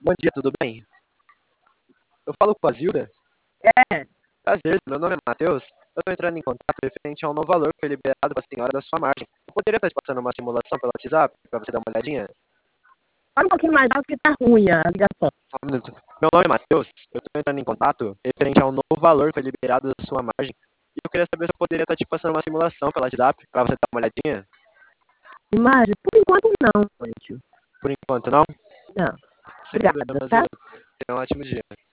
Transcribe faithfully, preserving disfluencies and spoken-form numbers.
Bom dia, tudo bem? Eu falo com a Zilda? É, Prazer, meu nome é Matheus. Eu estou entrando em contato referente a um novo valor que foi liberado para a senhora da sua margem. Eu poderia estar te passando uma simulação pelo WhatsApp para você dar uma olhadinha? fala um pouquinho mais alto que tá ruim a ligação. Só um minuto. Meu nome é Matheus. Eu estou entrando em contato referente a um novo valor que foi liberado da sua margem. E eu queria saber se eu poderia estar te passando uma simulação pelo WhatsApp para você dar uma olhadinha. Imagem? Por enquanto não, Antônio. Por enquanto, não? Não. Sem problema, Obrigada, tá? Zilda. Tenha um ótimo dia.